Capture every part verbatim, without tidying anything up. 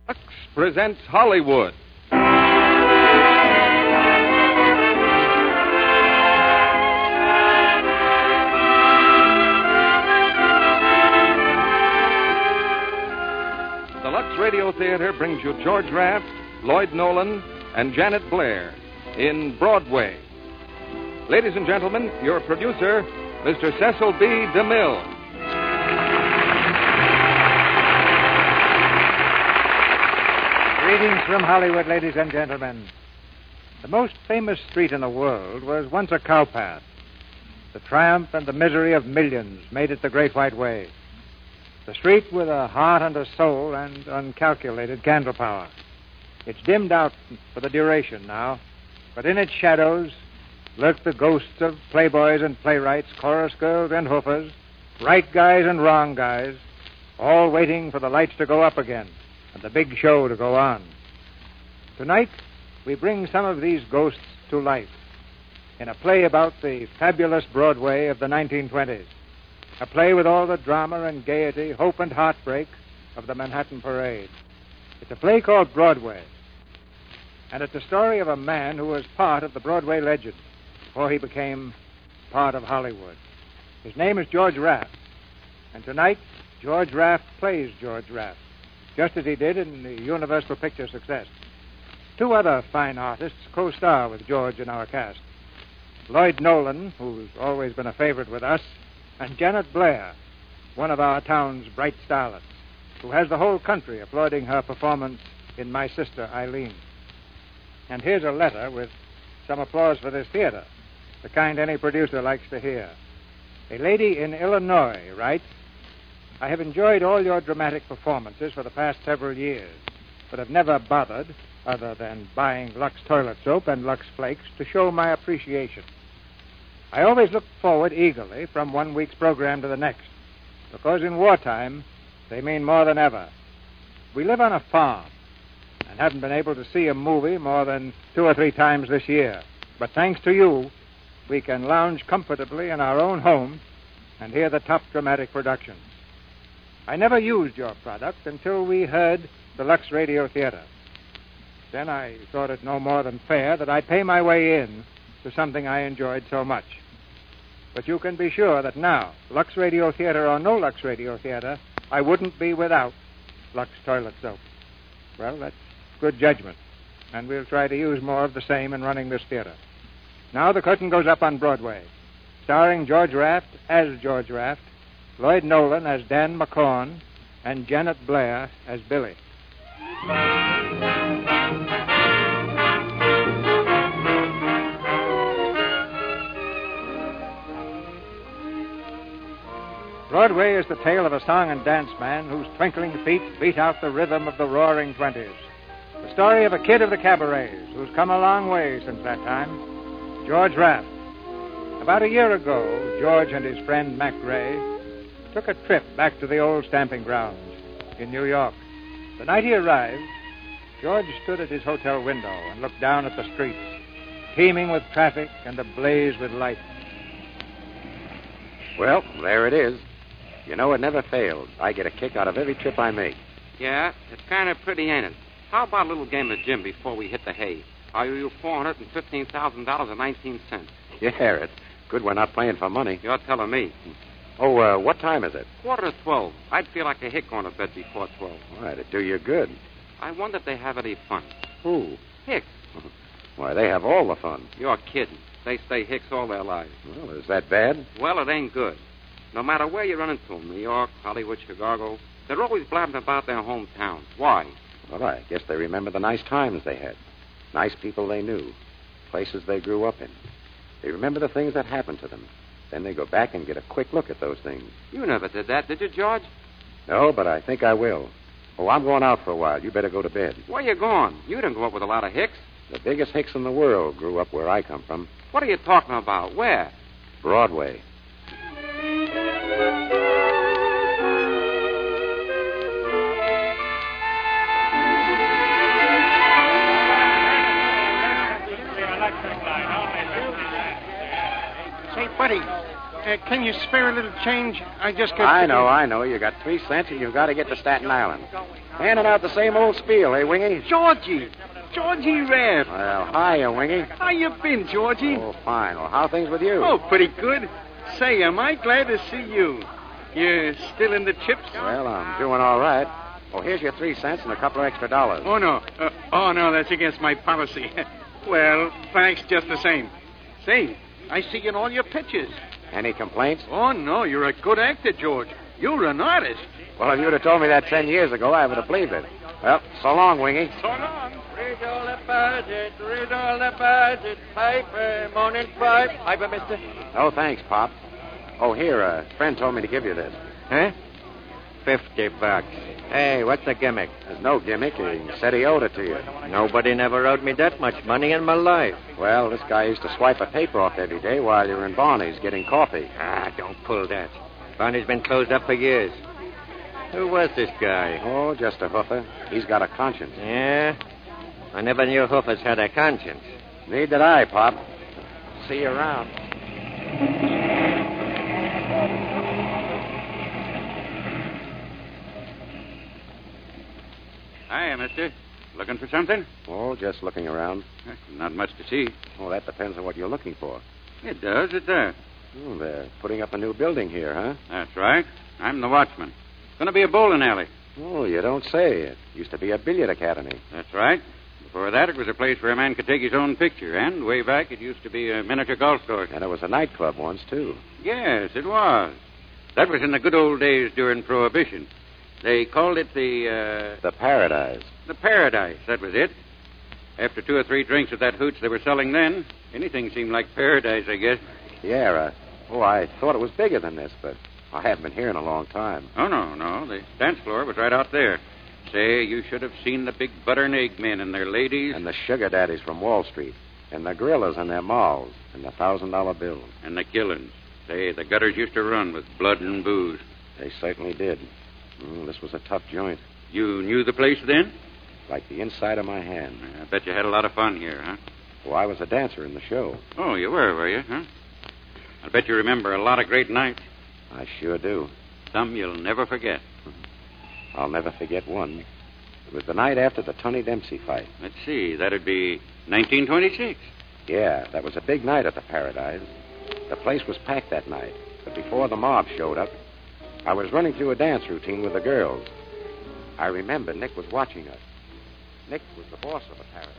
Lux presents Hollywood. The Lux Radio Theater brings you George Raft, Lloyd Nolan, and Janet Blair in Broadway. Ladies and gentlemen, your producer, Mister Cecil B. DeMille. Greetings from Hollywood, ladies and gentlemen. The most famous street in the world was once a cowpath. The triumph and the misery of millions made it the Great White Way. The street with a heart and a soul and uncalculated candle power. It's dimmed out for the duration now, but in its shadows lurk the ghosts of playboys and playwrights, chorus girls and hoofers, right guys and wrong guys, all waiting for the lights to go up again and the big show to go on. Tonight, we bring some of these ghosts to life in a play about the fabulous Broadway of the nineteen twenties, a play with all the drama and gaiety, hope and heartbreak of the Manhattan Parade. It's a play called Broadway, and it's the story of a man who was part of the Broadway legend before he became part of Hollywood. His name is George Raft, and tonight, George Raft plays George Raft, just as he did in the Universal Picture Success. Two other fine artists co-star with George in our cast. Lloyd Nolan, who's always been a favorite with us, and Janet Blair, one of our town's bright starlets, who has the whole country applauding her performance in My Sister Eileen. And here's a letter with some applause for this theater, the kind any producer likes to hear. A lady in Illinois writes, I have enjoyed all your dramatic performances for the past several years, but have never bothered, other than buying Lux toilet soap and Lux Flakes, to show my appreciation. I always look forward eagerly from one week's program to the next, because in wartime, they mean more than ever. We live on a farm and haven't been able to see a movie more than two or three times this year. But thanks to you, we can lounge comfortably in our own home and hear the top dramatic productions. I never used your product until we heard the Lux Radio Theater. Then I thought it no more than fair that I'd pay my way in to something I enjoyed so much. But you can be sure that now, Lux Radio Theater or no Lux Radio Theater, I wouldn't be without Lux toilet soap. Well, that's good judgment, and we'll try to use more of the same in running this theater. Now the curtain goes up on Broadway, starring George Raft as George Raft, Lloyd Nolan as Dan McCorn, and Janet Blair as Billy. Broadway is the tale of a song and dance man whose twinkling feet beat out the rhythm of the roaring twenties. The story of a kid of the cabarets who's come a long way since that time, George Raft. About a year ago, George and his friend Mac Ray took a trip back to the old stamping grounds in New York. The night he arrived, George stood at his hotel window and looked down at the streets, teeming with traffic and ablaze with light. Well, there it is. You know, it never fails. I get a kick out of every trip I make. Yeah, it's kind of pretty, ain't it? How about a little game of Jim before we hit the hay? I owe you four hundred fifteen thousand dollars and nineteen cents. Yeah, it's good we're not playing for money. You're telling me. Oh, uh, what time is it? Quarter to twelve. I'd feel like a hick going to bed before twelve. All right, it'd do you good. I wonder if they have any fun. Who? Hicks. Why, they have all the fun. You're kidding. They stay hicks all their lives. Well, is that bad? Well, it ain't good. No matter where you run into them, New York, Hollywood, Chicago, they're always blabbing about their hometowns. Why? Well, I guess they remember the nice times they had. Nice people they knew. Places they grew up in. They remember the things that happened to them. Then they go back and get a quick look at those things. You never did that, did you, George? No, but I think I will. Oh, I'm going out for a while. You better go to bed. Where you going? You didn't grow up with a lot of hicks. The biggest hicks in the world grew up where I come from. What are you talking about? Where? Broadway. Say, buddy, uh, can you spare a little change? I just got... I know, I know. You got three cents and you've got to get to Staten Island. Handing out the same old spiel, eh, Wingy? Georgie. Georgie Raft. Well, hiya, Wingy. How you been, Georgie? Oh, fine. Well, how things with you? Oh, pretty good. Say, am I glad to see you. You're still in the chips? Well, I'm doing all right. Oh, here's your three cents and a couple of extra dollars. Oh, no. Uh, oh, no, that's against my policy. Well, thanks just the same. Say, I see you in all your pictures. Any complaints? Oh, no, you're a good actor, George. You're an artist. Well, if you'd have told me that ten years ago, I would have believed it. Well, so long, Wingy. So long. Read all about it, read all about it. Piper, morning pipe. Piper, mister. Oh, thanks, Pop. Oh, here, a friend told me to give you this. Huh? Fifty bucks. Hey, what's the gimmick? There's no gimmick. He said he owed it to you. Nobody never owed me that much money in my life. Well, this guy used to swipe a paper off every day while you were in Barney's getting coffee. Ah, don't pull that. Barney's been closed up for years. Who was this guy? Oh, just a hoofer. He's got a conscience. Yeah? I never knew hoofers had a conscience. Need that I, Pop. See you around. Hiya, mister. Looking for something? Oh, just looking around. Not much to see. Oh, that depends on what you're looking for. It does, it does. Oh, they're putting up a new building here, huh? That's right. I'm the watchman. It's going to be a bowling alley. Oh, you don't say. It used to be a billiard academy. That's right. Before that, it was a place where a man could take his own picture. And way back, it used to be a miniature golf course. And it was a nightclub once, too. Yes, it was. That was in the good old days during Prohibition. They called it the, uh... The Paradise. The Paradise, that was it. After two or three drinks of that hooch they were selling then, anything seemed like paradise, I guess. Yeah, uh, oh, I thought it was bigger than this, but I haven't been here in a long time. Oh, no, no. The dance floor was right out there. Say, you should have seen the big butter and egg men and their ladies. And the sugar daddies from Wall Street. And the gorillas and their malls. And the thousand dollar bills. And the killings. Say, the gutters used to run with blood and booze. They certainly did. Mm, this was a tough joint. You knew the place then? Like the inside of my hand. I bet you had a lot of fun here, huh? Well, I was a dancer in the show. Oh, you were, were you, huh? I bet you remember a lot of great nights. I sure do. Some you'll never forget. I'll never forget one. It was the night after the Tony Dempsey fight. Let's see. That'd be nineteen twenty-six. Yeah, that was a big night at the Paradise. The place was packed that night. But before the mob showed up, I was running through a dance routine with the girls. I remember Nick was watching us. Nick was the boss of the Paradise.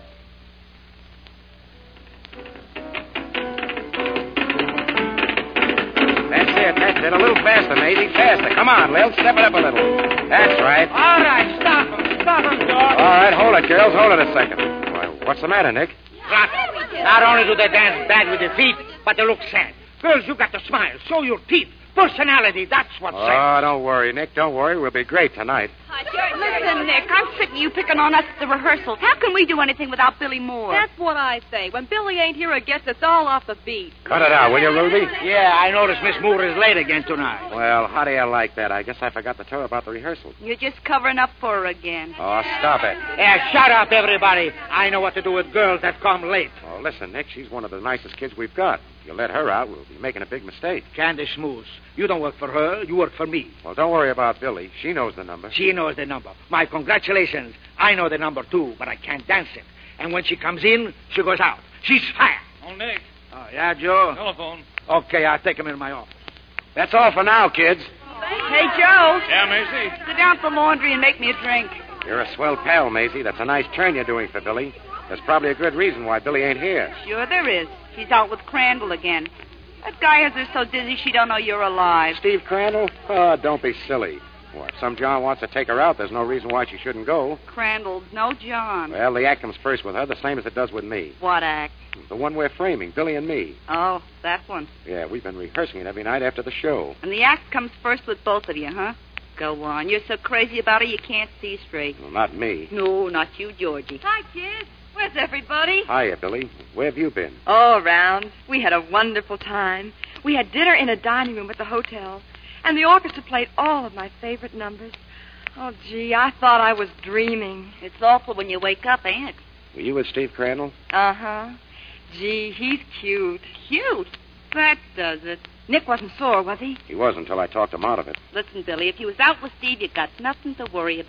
That's it, that's it. A little faster, Maisie. Faster. Come on, Lil. Step it up a little. That's right. All right, stop him. Stop him, George. All right, hold it, girls. Hold it a second. Well, what's the matter, Nick? Look, not only do they dance bad with their feet, but they look sad. Girls, you got to smile. Show your teeth. Personality, that's what's Oh, sad. don't worry, Nick. Don't worry. We'll be great tonight. Listen, Nick, I'm sick of you picking on us at the rehearsals. How can we do anything without Billy Moore? That's what I say. When Billy ain't here, it gets us all off the beat. Cut it out, will you, Ruby? Yeah, I noticed Miss Moore is late again tonight. Well, how do you like that? I guess I forgot to tell her about the rehearsal. You're just covering up for her again. Oh, stop it. Yeah, shut up, everybody. I know what to do with girls that come late. Oh, listen, Nick, she's one of the nicest kids we've got. If you let her out, we'll be making a big mistake. Candace Moose, you don't work for her, you work for me. Well, don't worry about Billy. She knows the number. She knows the number. My congratulations. I know the number, too, but I can't dance it. And when she comes in, she goes out. She's fired. Oh, Nick. Oh, yeah, Joe? Telephone. Okay, I'll take him in my office. That's all for now, kids. Hey, Joe. Yeah, Macy? Sit down for laundry and make me a drink. You're a swell pal, Maisie. That's a nice turn you're doing for Billy. There's probably a good reason why Billy ain't here. Sure there is. She's out with Crandall again. That guy has her so dizzy she don't know you're alive. Steve Crandall? Oh, don't be silly. Well, if some John wants to take her out, there's no reason why she shouldn't go. Crandall, no John. Well, the act comes first with her, the same as it does with me. What act? The one we're framing, Billy and me. Oh, that one. Yeah, we've been rehearsing it every night after the show. And the act comes first with both of you, huh? Go on. You're so crazy about her you can't see straight. Well, not me. No, not you, Georgie. Hi, kids. Where's everybody? Hiya, Billy. Where have you been? All around. We had a wonderful time. We had dinner in a dining room at the hotel, and the orchestra played all of my favorite numbers. Oh, gee, I thought I was dreaming. It's awful when you wake up, ain't it? Were you with Steve Crandall? Uh-huh. Gee, he's cute. Cute. That does it. Nick wasn't sore, was he? He was until I talked him out of it. Listen, Billy, if you was out with Steve, you got nothing to worry about.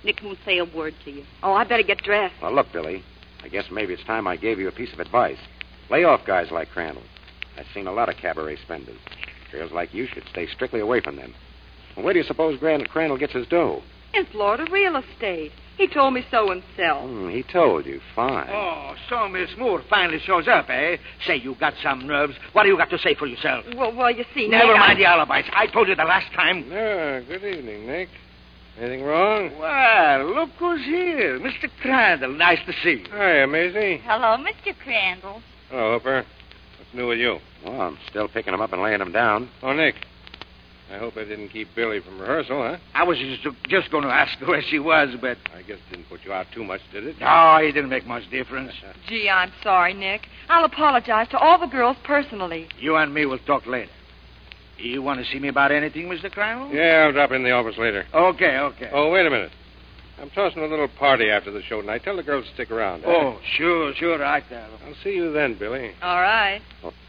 Nick won't say a word to you. Oh, I better get dressed. Well, look, Billy, I guess maybe it's time I gave you a piece of advice. Lay off guys like Crandall. I've seen a lot of cabaret spenders. Girls like you should stay strictly away from them. Well, where do you suppose Grand Crandall gets his dough? In Florida real estate. He told me so himself. Mm, he told you. Fine. Oh, so Miss Moore finally shows up, eh? Say, you got some nerves. What do you got to say for yourself? Well, well, you see, Never Nick, mind I... the alibis. I told you the last time. Yeah, good evening, Nick. Anything wrong? Well, look who's here. Mister Crandall. Nice to see you. Hi, Maisie. Hello, Mister Crandall. Hello, Hooper. What's new with you? Well, I'm still picking them up and laying them down. Oh, Nick. I hope I didn't keep Billy from rehearsal, huh? I was just, just going to ask her where she was, but... I guess it didn't put you out too much, did it? No, it didn't make much difference. Gee, I'm sorry, Nick. I'll apologize to all the girls personally. You and me will talk later. You want to see me about anything, Mister Crandall? Yeah, I'll drop in the office later. Okay, okay. Oh, wait a minute. I'm tossing a little party after the show tonight. Tell the girls to stick around. eh? Oh, sure, sure, right there. I'll see you then, Billy. All right.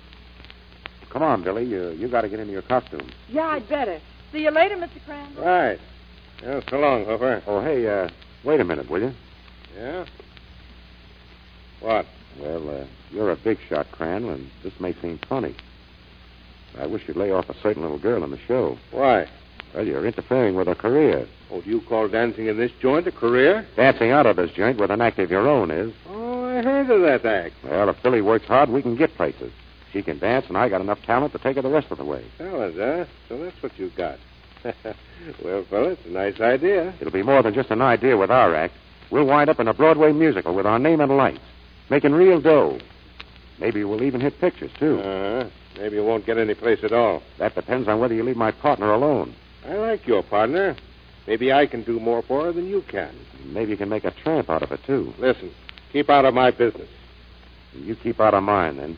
Come on, Billy. You you got to get into your costume. Yeah, I'd better. See you later, Mister Crandall. Right. Yeah, so long, Hooper. Oh, hey, uh, wait a minute, will you? Yeah? What? Well, uh, you're a big shot, Crandall, and this may seem funny. I wish you'd lay off a certain little girl in the show. Why? Well, you're interfering with her career. Oh, do you call dancing in this joint a career? Dancing out of this joint with an act of your own is. Oh, I heard of that act. Well, if Billy works hard, we can get places. She can dance, and I got enough talent to take her the rest of the way. Fellas, huh? So that's what you got. Well, fella, it's a nice idea. It'll be more than just an idea with our act. We'll wind up in a Broadway musical with our name and lights, making real dough. Maybe we'll even hit pictures, too. Uh-huh. Maybe you won't get any place at all. That depends on whether you leave my partner alone. I like your partner. Maybe I can do more for her than you can. Maybe you can make a tramp out of it, too. Listen, keep out of my business. You keep out of mine, then.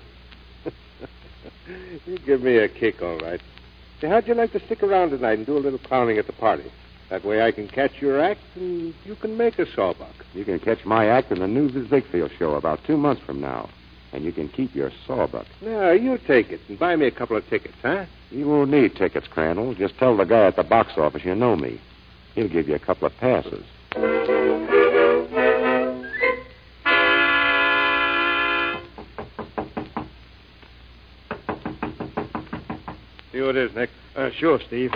You give me a kick, all right. Say, how'd you like to stick around tonight and do a little clowning at the party? That way I can catch your act and you can make a sawbuck. You can catch my act in the News's Ziegfeld show about two months from now. And you can keep your sawbuck. No, you take it and buy me a couple of tickets, huh? You won't need tickets, Crandall. Just tell the guy at the box office you know me. He'll give you a couple of passes. See who it is, Nick. Uh, sure, Steve.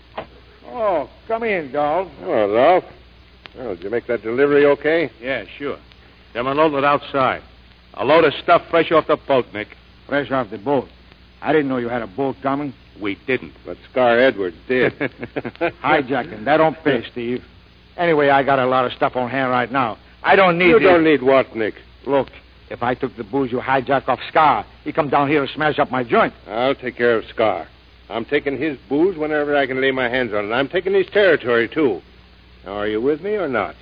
Oh, come in, Gold. Hello, Ralph. Well, did you make that delivery okay? Yeah, sure. Them unloaded outside. A load of stuff fresh off the boat, Nick. Fresh off the boat? I didn't know you had a boat coming. We didn't. But Scar Edwards did. Hijacking. That don't pay, Steve. Anyway, I got a lot of stuff on hand right now. I don't need You this. don't need what, Nick? Look, if I took the booze you hijack off Scar, he come down here and smash up my joint. I'll take care of Scar. I'm taking his booze whenever I can lay my hands on it. I'm taking his territory, too. Now, are you with me or not?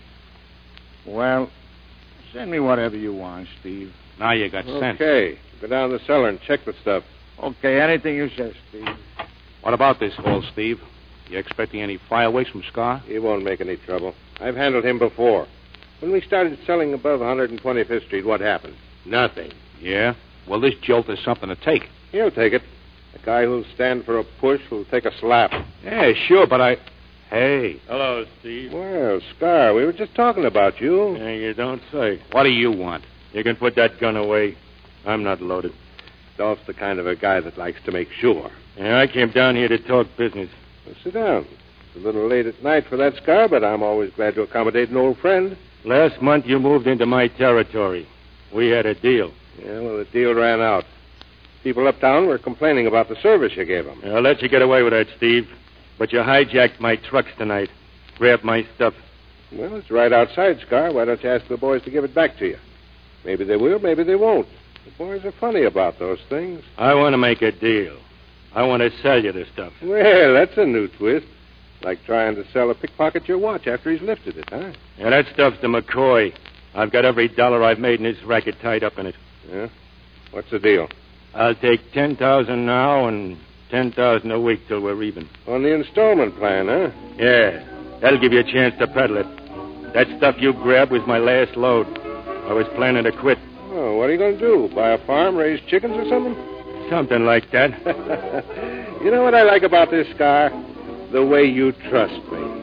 Well, send me whatever you want, Steve. Now you got sense. Okay. Go down the cellar and check the stuff. Okay, anything you say, Steve. What about this haul, Steve? You expecting any fireworks from Scar? He won't make any trouble. I've handled him before. When we started selling above one hundred twenty-fifth Street, what happened? Nothing. Yeah? Well, this jolt is something to take. He'll take it. A guy who'll stand for a push will take a slap. Yeah, sure, but I... Hey. Hello, Steve. Well, Scar, we were just talking about you. Yeah, you don't say. What do you want? You can put that gun away. I'm not loaded. Dolph's the kind of a guy that likes to make sure. Yeah, I came down here to talk business. Well, sit down. It's a little late at night for that, Scar, but I'm always glad to accommodate an old friend. Last month you moved into my territory. We had a deal. Yeah, well, the deal ran out. People uptown were complaining about the service you gave them. I'll let you get away with that, Steve. But you hijacked my trucks tonight. Grabbed my stuff. Well, it's right outside, Scar. Why don't you ask the boys to give it back to you? Maybe they will, maybe they won't. The boys are funny about those things. I want to make a deal. I want to sell you the stuff. Well, that's a new twist. Like trying to sell a pickpocket your watch after he's lifted it, huh? Yeah, that stuff's to McCoy. I've got every dollar I've made in this racket tied up in it. Yeah? What's the deal? I'll take ten thousand now and ten thousand a week till we're even. On the installment plan, huh? Yeah, that'll give you a chance to peddle it. That stuff you grabbed was my last load. I was planning to quit. Oh, what are you going to do? Buy a farm, raise chickens or something? Something like that. You know what I like about this, Scar? The way you trust me.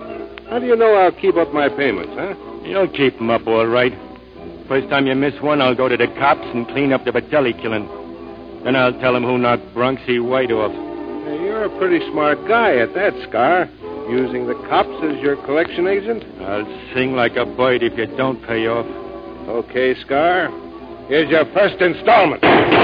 How do you know I'll keep up my payments, huh? You'll keep 'em up all right. First time you miss one, I'll go to the cops and clean up the Batelli killing. Then I'll tell 'em who knocked Bronxy White off. Hey, you're a pretty smart guy at that, Scar. Using the cops as your collection agent? I'll sing like a bird if you don't pay off. Okay, Scar. Here's your first installment.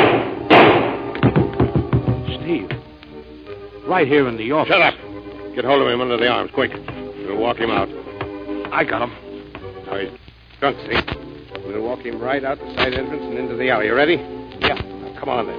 Steve. Right here in the office. Shut up. Get hold of him under the arms, quick. We'll walk him out. I got him. Now he's drunk, see? We'll walk him right out the side entrance and into the alley. You ready? Yeah. Now, come on, then.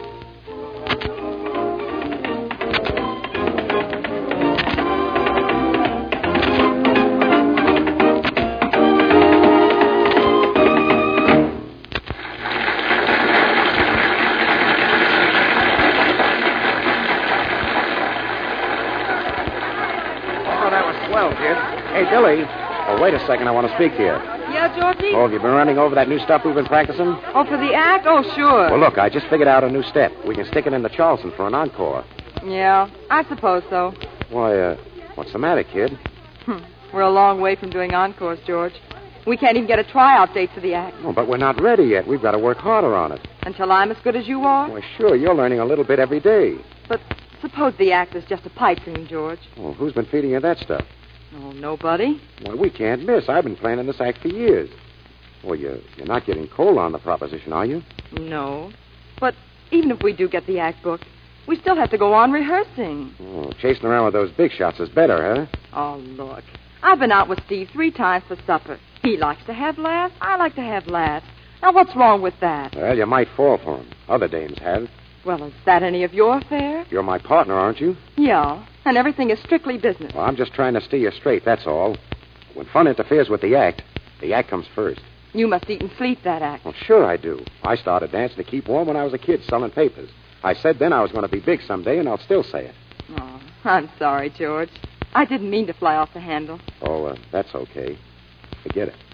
Hey, Billy. Oh, wait a second. I want to speak to you. Yeah, Georgie? Oh, have you been running over that new stuff we've been practicing? Oh, for the act? Oh, sure. Well, look, I just figured out a new step. We can stick it into Charleston for an encore. Yeah, I suppose so. Why, uh, what's the matter, kid? We're a long way from doing encores, George. We can't even get a tryout date for the act. Oh, but we're not ready yet. We've got to work harder on it. Until I'm as good as you are? Why, sure, you're learning a little bit every day. But suppose the act is just a pipe dream, George. Well, who's been feeding you that stuff? Oh, nobody. Well, we can't miss. I've been planning this act for years. Well, you, you're not getting cold on the proposition, are you? No. But even if we do get the act booked, we still have to go on rehearsing. Oh, chasing around with those big shots is better, huh? Oh, look. I've been out with Steve three times for supper. He likes to have laughs. I like to have laughs. Now, what's wrong with that? Well, you might fall for him. Other dames have. Well, is that any of your affair? You're my partner, aren't you? Yeah, and everything is strictly business. Well, I'm just trying to steer you straight, that's all. When fun interferes with the act, the act comes first. You must eat and sleep that act. Well, sure I do. I started dancing to keep warm when I was a kid selling papers. I said then I was going to be big someday, and I'll still say it. Oh, I'm sorry, George. I didn't mean to fly off the handle. Oh, uh, that's okay. Forget it.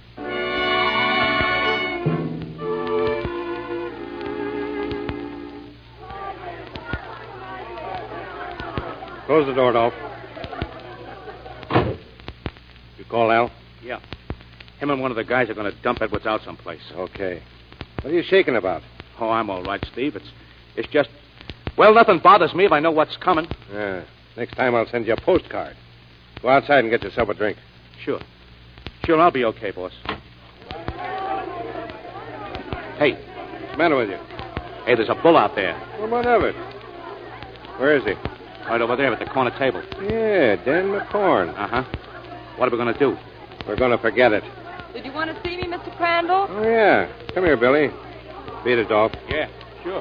Close the door, Dolph. You call Al? Yeah. Him and one of the guys are going to dump Edwards out someplace. Okay. What are you shaking about? Oh, I'm all right, Steve. It's it's just... Well, nothing bothers me if I know what's coming. Yeah. Next time I'll send you a postcard. Go outside and get yourself a drink. Sure. Sure, I'll be okay, boss. Hey. What's the matter with you? Hey, there's a bull out there. Well, what of it? Where is he? Right over there at the corner table. Yeah, Dan McCorn. Uh-huh. What are we going to do? We're going to forget it. Did you want to see me, Mister Crandall? Oh, yeah. Come here, Billy. Beat it, Dolph. Yeah, sure.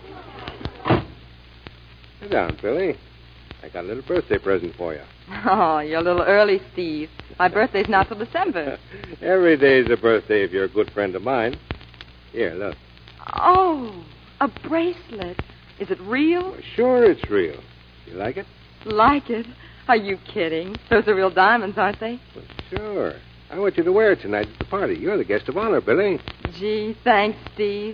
Sit down, Billy. I got a little birthday present for you. Oh, you're a little early, Steve. My birthday's not till December. Every day's a birthday if you're a good friend of mine. Here, look. Oh, a bracelet. Is it real? Well, sure it's real. You like it? Like it? Are you kidding? Those are real diamonds, aren't they? Well, sure. I want you to wear it tonight at the party. You're the guest of honor, Billy. Gee, thanks, Steve.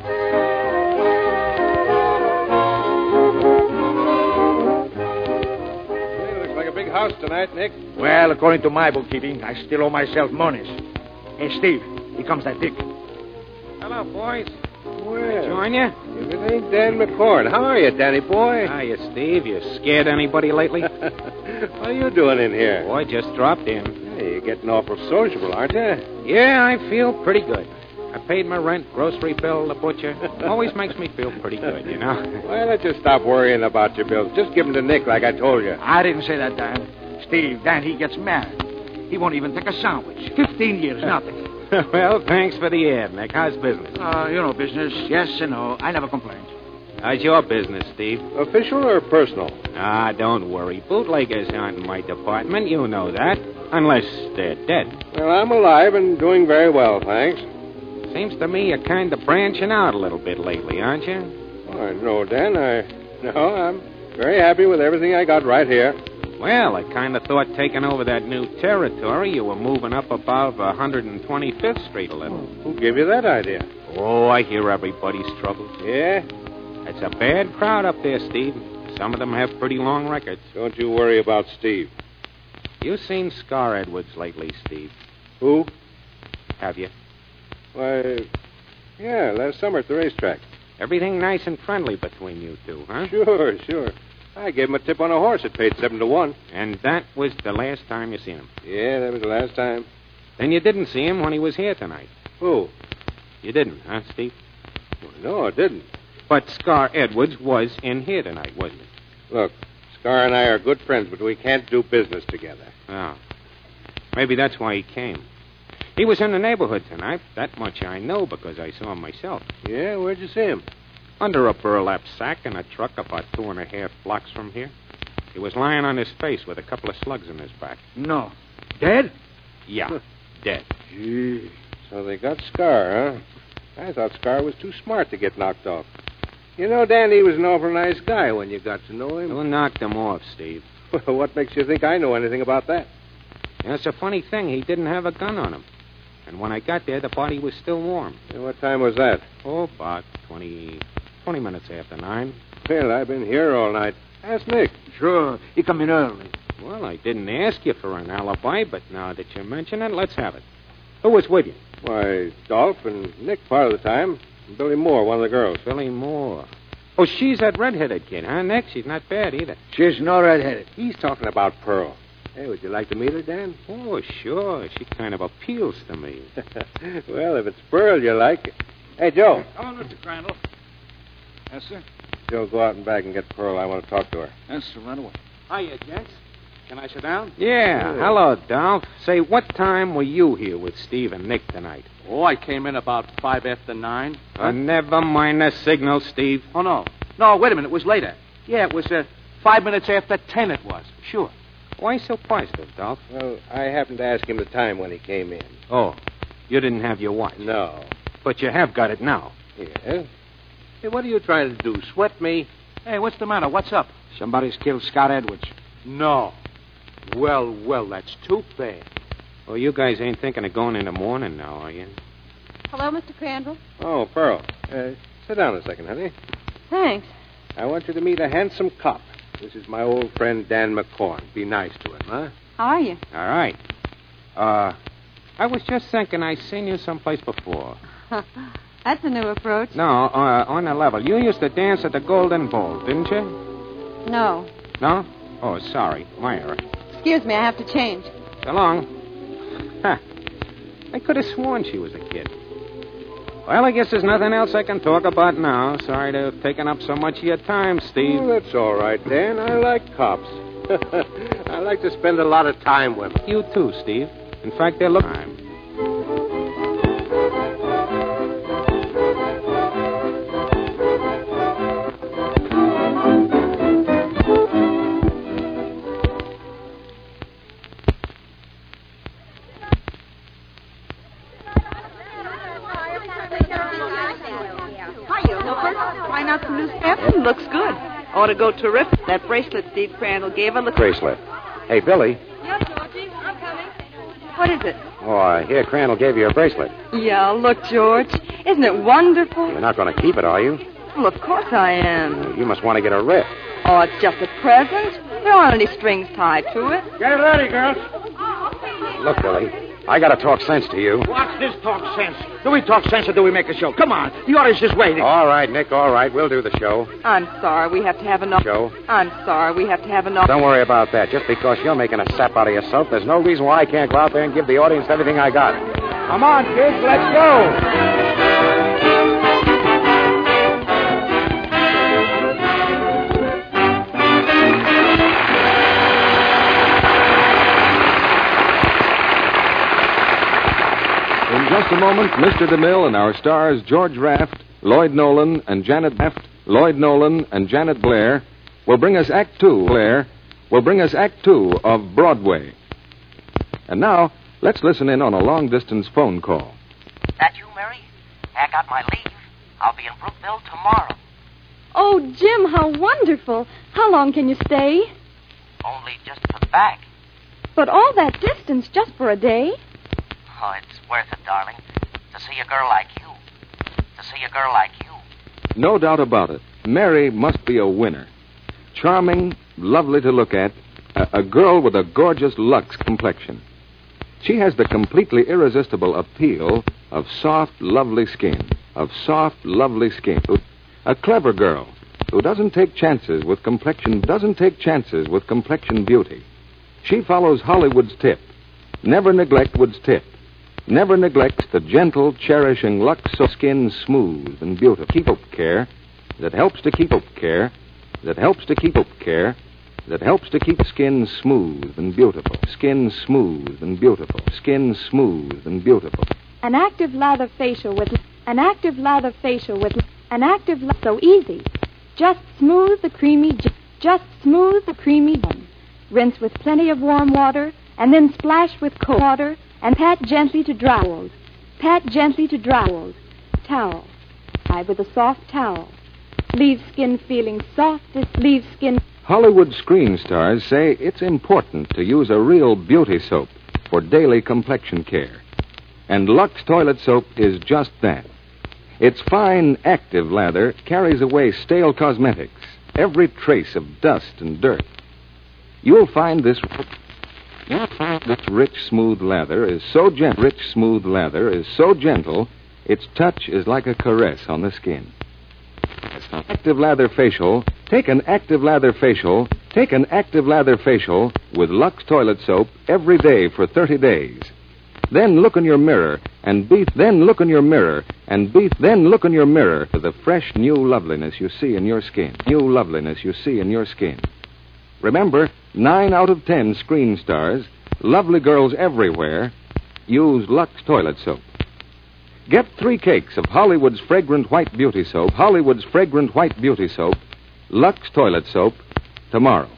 Hey, looks like a big house tonight, Nick. Well, according to my bookkeeping, I still owe myself monies. Hey, Steve, here comes that dick. Hello, boys. Well, Join you? if it ain't Dan McCorn. How are you, Danny boy? Hiya, Steve. You scared anybody lately? What are you doing in here? Boy, just dropped in. Hey, you're getting awful sociable, aren't you? Yeah, I feel pretty good. I paid my rent, grocery bill, the butcher. Always makes me feel pretty good, you know? Well, let's just stop worrying about your bills. Just give them to Nick like I told you. I didn't say that, Dan. Steve, Dan, he gets mad. He won't even take a sandwich. Fifteen years, nothing. Well, thanks for the ad, Nick. How's business? Uh, you know, business, yes and no. I never complained. How's your business, Steve? Official or personal? Ah, don't worry. Bootleggers aren't in my department. You know that. Unless they're dead. Well, I'm alive and doing very well, thanks. Seems to me you're kind of branching out a little bit lately, aren't you? Oh, no, Dan. I... No, I'm very happy with everything I got right here. Well, I kind of thought taking over that new territory, you were moving up above one hundred twenty-fifth Street a little. Who gave you that idea? Oh, I hear everybody's troubles. Yeah? It's a bad crowd up there, Steve. Some of them have pretty long records. Don't you worry about Steve. You seen Scar Edwards lately, Steve? Who? Have you? Why, yeah, last summer at the racetrack. Everything nice and friendly between you two, huh? Sure, sure. I gave him a tip on a horse that paid seven to one. And that was the last time you seen him? Yeah, that was the last time. Then you didn't see him when he was here tonight? Who? You didn't, huh, Steve? Well, no, I didn't. But Scar Edwards was in here tonight, wasn't he? Look, Scar and I are good friends, but we can't do business together. Oh. Maybe that's why he came. He was in the neighborhood tonight. That much I know because I saw him myself. Yeah, where'd you see him? Under a burlap sack in a truck about two and a half blocks from here. He was lying on his face with a couple of slugs in his back. No. Dead? Yeah, dead. Gee. So they got Scar, huh? I thought Scar was too smart to get knocked off. You know, Dan, he was an awful nice guy when you got to know him. Who knocked him off, Steve? Well, what makes you think I know anything about that? Yeah, it's a funny thing. He didn't have a gun on him. And when I got there, the body was still warm. And what time was that? Oh, about twenty, twenty minutes after nine. Well, I've been here all night. Ask Nick. Sure. He come in early. Well, I didn't ask you for an alibi, but now that you mention it, let's have it. Who was with you? Why, Dolph and Nick part of the time. And Billy Moore, one of the girls. Billy Moore. Oh, she's that red-headed kid, huh, Nick? She's not bad either. She's no red-headed. He's talking about Pearl. Hey, would you like to meet her, Dan? Oh, sure. She kind of appeals to me. Well, if it's Pearl you like. Hey, Joe. Come on, Mister Crandall. Yes, sir? Joe, go out and back and get Pearl. I want to talk to her. Yes, sir. Right away. Hiya, gents. Can I sit down? Yeah. Yeah. Hello, Dolph. Say, what time were you here with Steve and Nick tonight? Oh, I came in about five after nine. Uh, never mind the signal, Steve. Oh, no. No, wait a minute. It was later. Yeah, it was uh, five minutes after ten it was. Sure. Why so positive, Dolph? Well, I happened to ask him the time when he came in. Oh, you didn't have your watch. No. But you have got it now. Yes? Hey, what are you trying to do? Sweat me? Hey, what's the matter? What's up? Somebody's killed Scott Edwards. No. Well, well, that's too bad. Well, you guys ain't thinking of going in the morning now, are you? Hello, Mister Crandall. Oh, Pearl. Uh, sit down a second, honey. Thanks. I want you to meet a handsome cop. This is my old friend Dan McCorn. Be nice to him, huh? How are you? All right. Uh, I was just thinking I seen you someplace before. That's a new approach. No, uh, on the level. You used to dance at the Golden Bowl, didn't you? No. No? Oh, sorry. My error. Excuse me, I have to change. So long. Huh. I could have sworn she was a kid. Well, I guess there's nothing else I can talk about now. Sorry to have taken up so much of your time, Steve. Oh, that's all right, Dan. I like cops. I like to spend a lot of time with them. You too, Steve. In fact, they're looking. Time. Try out some new stuff. Looks good. Ought to go terrific. That bracelet Steve Crandall gave her looks... Bracelet. Hey, Billy. Yes, Georgie, I'm coming. What is it? Oh, I hear Crandall gave you a bracelet. Yeah, look, George. Isn't it wonderful? You're not going to keep it, are you? Well, of course I am. You must want to get a rip. Oh, it's just a present. There aren't any strings tied to it. Get ready, girls. Look, Billy, I got to talk sense to you. What's this talk sense? Do we talk sense or do we make a show? Come on. The audience is waiting. All right, Nick, all right. We'll do the show. I'm sorry. We have to have enough. Show? I'm sorry. We have to have enough. Don't worry about that. Just because you're making a sap out of yourself, there's no reason why I can't go out there and give the audience everything I got. Come on, kids. Let's go. In just a moment, Mister DeMille and our stars George Raft, Lloyd Nolan, and Janet Raft, Lloyd Nolan, and Janet Blair will bring us Act Two. Blair will bring us Act Two of Broadway. And now, let's listen in on a long-distance phone call. That you, Mary? I got my leave. I'll be in Brookville tomorrow. Oh, Jim, how wonderful. How long can you stay? Only just for the back. But all that distance just for a day? Oh, it's worth it, darling. To see a girl like you. To see a girl like you. No doubt about it, Mary must be a winner. Charming, lovely to look at, A, a girl with a gorgeous Lux complexion. She has the completely irresistible appeal of soft, lovely skin. Of soft, lovely skin. A clever girl who doesn't take chances with complexion, doesn't take chances with complexion beauty. She follows Hollywood's tip. Never neglect Wood's tip. Never neglects the gentle, cherishing Lux so skin smooth and beautiful. Keep up care that helps to keep up care that helps to keep up care that helps to keep skin smooth and beautiful. Skin smooth and beautiful. Skin smooth and beautiful. An active lather facial with an active lather facial with an active la- so easy. Just smooth the creamy just smooth the creamy bun. Rinse with plenty of warm water and then splash with cold water and pat gently to dry towels. Pat gently to dry towels. Towel. Dry with a soft towel. Leave skin feeling soft as leave skin. Hollywood screen stars say it's important to use a real beauty soap for daily complexion care. And Lux toilet soap is just that. Its fine, active lather carries away stale cosmetics, every trace of dust and dirt. You'll find this You'll find this rich, smooth lather is so gentle. Rich, smooth lather is so gentle, its touch is like a caress on the skin. Active lather facial. Take an active lather facial. Take an active lather facial with Lux toilet soap every day for thirty days. Then look in your mirror and be. Then look in your mirror and be. Then look in your mirror for the fresh new loveliness you see in your skin. New loveliness you see in your skin. Remember, nine out of ten screen stars, lovely girls everywhere, use Lux toilet soap. Get three cakes of Hollywood's fragrant white beauty soap, Hollywood's fragrant white beauty soap, Lux toilet soap, tomorrow.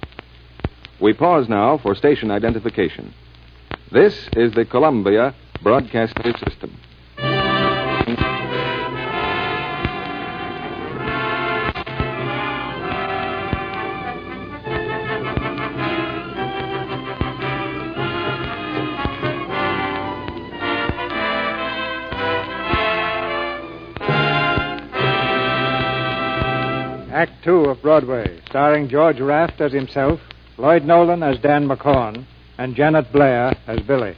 We pause now for station identification. This is the Columbia Broadcasting System. Act Two of Broadway, starring George Raft as himself, Lloyd Nolan as Dan McCorn, and Janet Blair as Billy.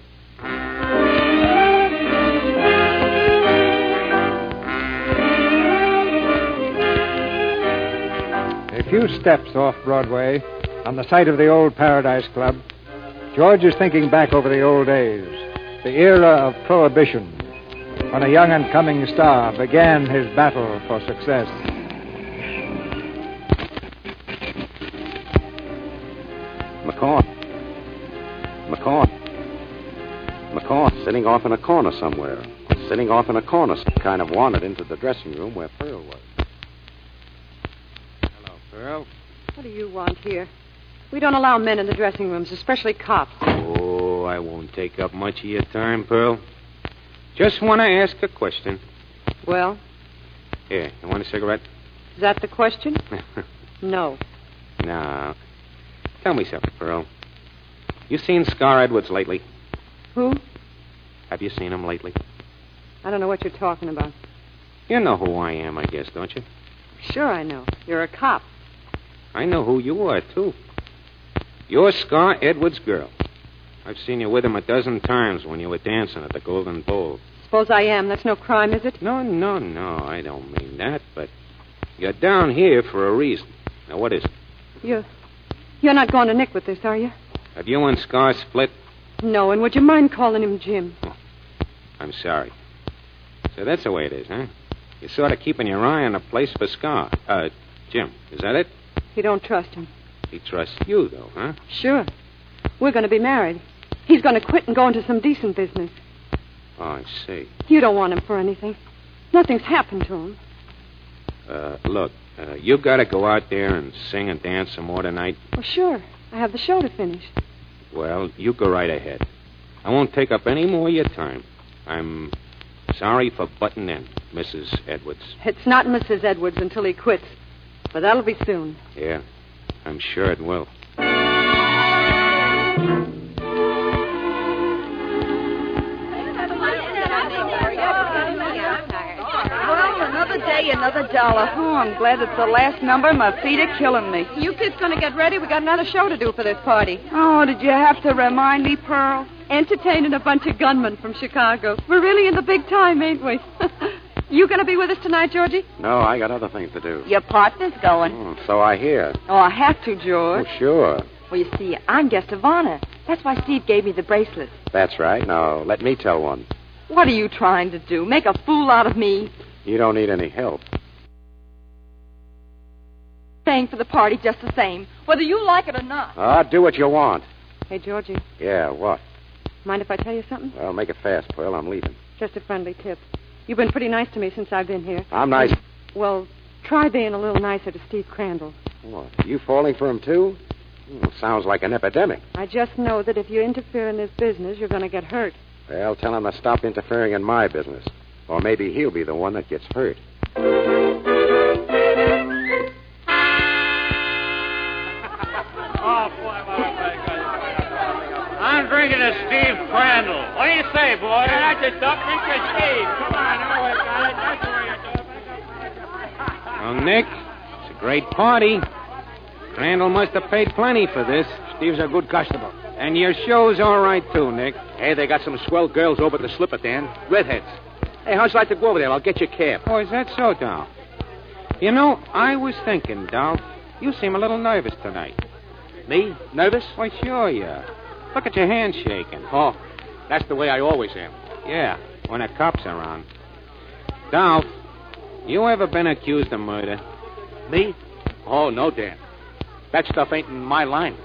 A few steps off Broadway, on the site of the old Paradise Club, George is thinking back over the old days, the era of Prohibition, when a young and coming star began his battle for success. McCorn. McCorn. McCorn, sitting off in a corner somewhere. Sitting off in a corner, kind of wandered into the dressing room where Pearl was. Hello, Pearl. What do you want here? We don't allow men in the dressing rooms, especially cops. Oh, I won't take up much of your time, Pearl. Just want to ask a question. Well? Here, you want a cigarette? Is that the question? No. No. Tell me something, Pearl. You seen Scar Edwards lately? Who? Have you seen him lately? I don't know what you're talking about. You know who I am, I guess, don't you? Sure I know. You're a cop. I know who you are, too. You're Scar Edwards' girl. I've seen you with him a dozen times when you were dancing at the Golden Bowl. Suppose I am. That's no crime, is it? No, no, no. I don't mean that, but you're down here for a reason. Now, what is it? You're... You're not going to Nick with this, are you? Have you and Scar split? No, and would you mind calling him Jim? Oh, I'm sorry. So that's the way it is, huh? You're sort of keeping your eye on a place for Scar. Uh, Jim, is that it? You don't trust him. He trusts you, though, huh? Sure. We're going to be married. He's going to quit and go into some decent business. Oh, I see. You don't want him for anything. Nothing's happened to him. Uh, look, uh, you got to go out there and sing and dance some more tonight. Well, sure. I have the show to finish. Well, you go right ahead. I won't take up any more of your time. I'm sorry for butting in, Missus Edwards. It's not Missus Edwards until he quits. But that'll be soon. Yeah, I'm sure it will. Well, another day Hey, another dollar. Oh, I'm glad it's the last number. My feet are killing me. You kids gonna get ready? We got another show to do for this party. Oh, did you have to remind me, Pearl? Entertaining a bunch of gunmen from Chicago. We're really in the big time, ain't we? You gonna be with us tonight, Georgie? No, I got other things to do. Your partner's going. Mm, so I hear. Oh, I have to, George. Oh, sure. Well, you see, I'm guest of honor. That's why Steve gave me the bracelet. That's right. Now, let me tell one. What are you trying to do? Make a fool out of me? You don't need any help. Staying for the party just the same, whether you like it or not. Ah, do what you want. Hey, Georgie. Yeah, what? Mind if I tell you something? Well, make it fast, Pearl. I'm leaving. Just a friendly tip. You've been pretty nice to me since I've been here. I'm nice. Well, try being a little nicer to Steve Crandall. What? You falling for him, too? Hmm, sounds like an epidemic. I just know that if you interfere in this business, you're going to get hurt. Well, tell him to stop interfering in my business. Or maybe he'll be the one that gets hurt. I'm drinking a Steve Crandall. What do you say, boy? That's a duck. Drink your Steve. Come on, now we got it. That's the way you do it. Well, Nick, it's a great party. Crandall must have paid plenty for this. Steve's a good customer. And your show's all right, too, Nick. Hey, they got some swell girls over at the Slipper, Dan. Redheads. Hey, how'd you like to go over there? I'll get you a cab. Oh, is that so, Dolph? You know, I was thinking, Dolph, you seem a little nervous tonight. Me? Nervous? Why, sure, yeah. Look at your hand shaking. Oh, that's the way I always am. Yeah, when a cop's around. Dolph, you ever been accused of murder? Me? Oh, no, Dan. That stuff ain't in my line.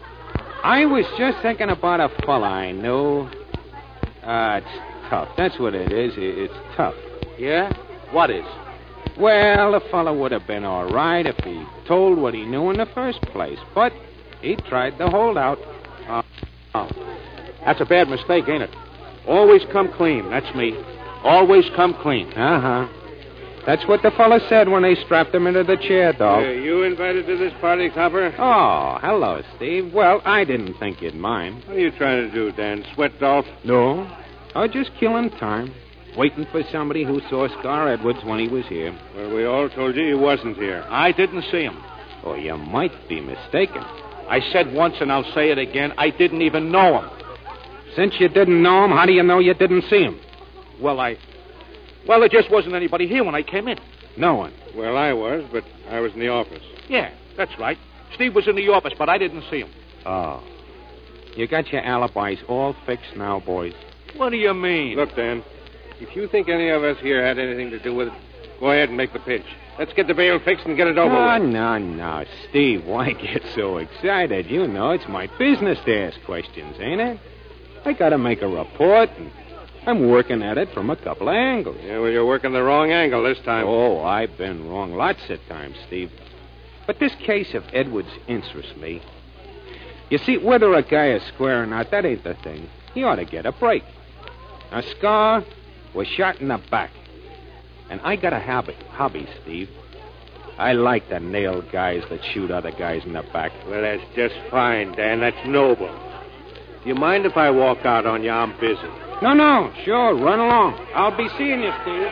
I was just thinking about a fella I knew. Ah, uh, it's tough. That's what it is. It's tough. Yeah? What is? Well, the fella would have been all right if he told what he knew in the first place. But he tried to hold out. Uh, oh. That's a bad mistake, ain't it? Always come clean. That's me. Always come clean. Uh-huh. That's what the fella said when they strapped him into the chair, Dolph. Uh, you invited to this party, Copper? Oh, hello, Steve. Well, I didn't think you'd mind. What are you trying to do, Dan? Sweat Dolph? No. I was just killing time. Waiting for somebody who saw Scar Edwards when he was here. Well, we all told you he wasn't here. I didn't see him. Oh, you might be mistaken. I said once, and I'll say it again, I didn't even know him. Since you didn't know him, how do you know you didn't see him? Well, I... Well, there just wasn't anybody here when I came in. No one? Well, I was, but I was in the office. Yeah, that's right. Steve was in the office, but I didn't see him. Oh. You got your alibis all fixed now, boys. What do you mean? Look, Dan, if you think any of us here had anything to do with it, go ahead and make the pitch. Let's get the bail fixed and get it over no, with. No, no, no. Steve, why get so excited? You know, it's my business to ask questions, ain't it? I gotta make a report, and I'm working at it from a couple of angles. Yeah, well, you're working the wrong angle this time. Oh, I've been wrong lots of times, Steve. But this case of Edwards interests me. You see, whether a guy is square or not, that ain't the thing. He ought to get a break. Now, Scar was shot in the back. And I got a hobby, hobby, Steve. I like to nail guys that shoot other guys in the back. Well, that's just fine, Dan. That's noble. Do you mind if I walk out on you? I'm busy. No, no, sure, run along. I'll be seeing you, Steve.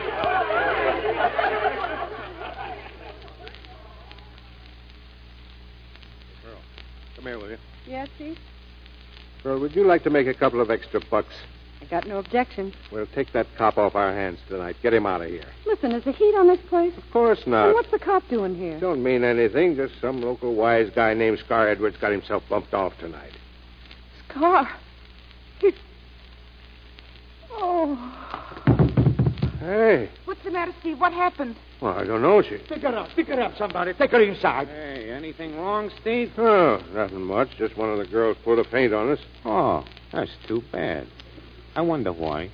Pearl, come here, will you? Yes, Steve? Pearl, would you like to make a couple of extra bucks? I got no objection. We'll take that cop off our hands tonight. Get him out of here. Listen, is the heat on this place? Of course not. Then what's the cop doing here? Don't mean anything. Just some local wise guy named Scar Edwards got himself bumped off tonight. Scar? He's... Oh. Hey. What's the matter, Steve? What happened? Well, I don't know, she. Pick her up. Pick her up, somebody. Take her inside. Hey, anything wrong, Steve? Oh, nothing much. Just one of the girls pulled a feint on us. Oh, that's too bad. I wonder why.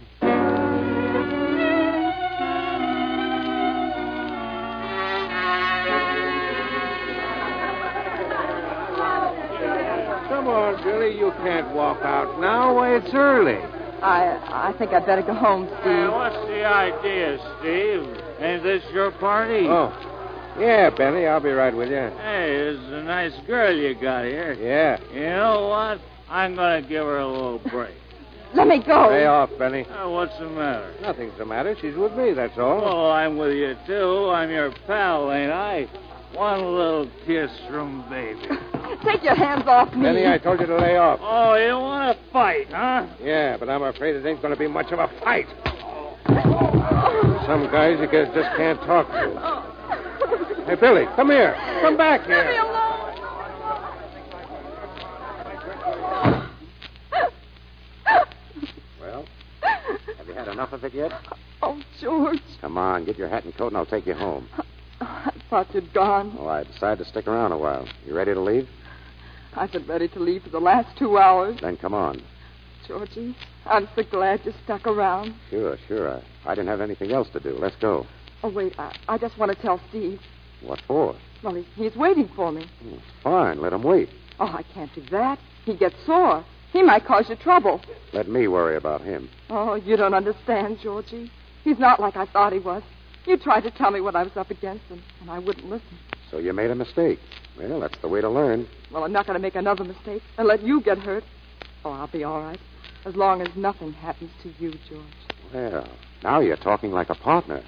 Come on, Billy. You can't walk out now. Why, it's early. I I think I'd better go home, Steve. Hey, what's the idea, Steve? Ain't this your party? Oh. Yeah, Benny, I'll be right with you. Hey, this is a nice girl you got here. Yeah. You know what? I'm going to give her a little break. Let me go. Lay off, Benny. Oh, what's the matter? Nothing's the matter. She's with me, that's all. Oh, I'm with you, too. I'm your pal, ain't I? One little kiss from baby. Take your hands off me. Benny, I told you to lay off. Oh, you want to fight, huh? Yeah, but I'm afraid it ain't going to be much of a fight. Some guys you guys just can't talk to. Hey, Billy, come here. Come back here. Leave me alone. Well, have you had enough of it yet? Oh, George. Come on, get your hat and coat, and I'll take you home. I thought you'd gone. Oh, I decided to stick around a while. You ready to leave? I've been ready to leave for the last two hours. Then come on. Georgie, I'm so glad you stuck around. Sure, sure. I, I didn't have anything else to do. Let's go. Oh, wait. I, I just want to tell Steve. What for? Well, he, he's waiting for me. Oh, fine, let him wait. Oh, I can't do that. He gets sore. He might cause you trouble. Let me worry about him. Oh, you don't understand, Georgie. He's not like I thought he was. You tried to tell me what I was up against, and, and I wouldn't listen. So you made a mistake. Well, that's the way to learn. Well, I'm not going to make another mistake and let you get hurt. Oh, I'll be all right. As long as nothing happens to you, George. Well, now you're talking like a partner.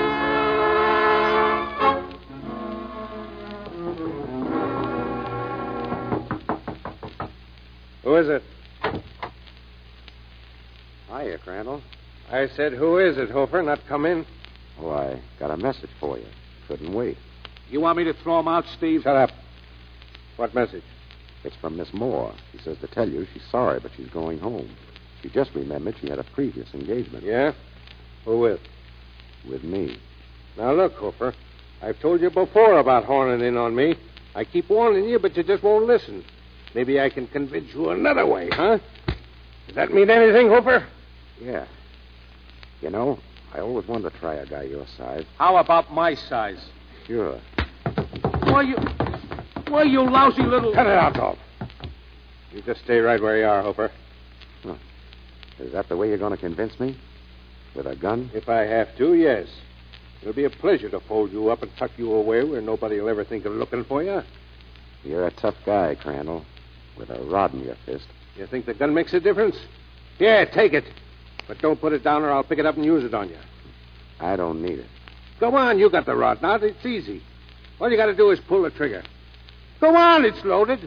Who is it? Hiya, Crandall. I said, who is it, Hofer? Not come in. Oh, I got a message for you. Couldn't wait. You want me to throw him out, Steve? Shut up. What message? It's from Miss Moore. She says to tell you she's sorry, but she's going home. She just remembered she had a previous engagement. Yeah? Who with? With me. Now, look, Hofer. I've told you before about horning in on me. I keep warning you, but you just won't listen. Maybe I can convince you another way, huh? Does that mean anything, Hofer? Yeah. You know, I always wanted to try a guy your size. How about my size? Sure. Why, you... Why, you lousy little... Cut it out, Dolph. You just stay right where you are, Hofer. Huh. Is that the way you're going to convince me? With a gun? If I have to, yes. It'll be a pleasure to fold you up and tuck you away where nobody will ever think of looking for you. You're a tough guy, Crandall, with a rod in your fist. You think the gun makes a difference? Yeah, take it. But don't put it down or I'll pick it up and use it on you. I don't need it. Go on, you got the rod now. It's easy. All you got to do is pull the trigger. Go on, it's loaded.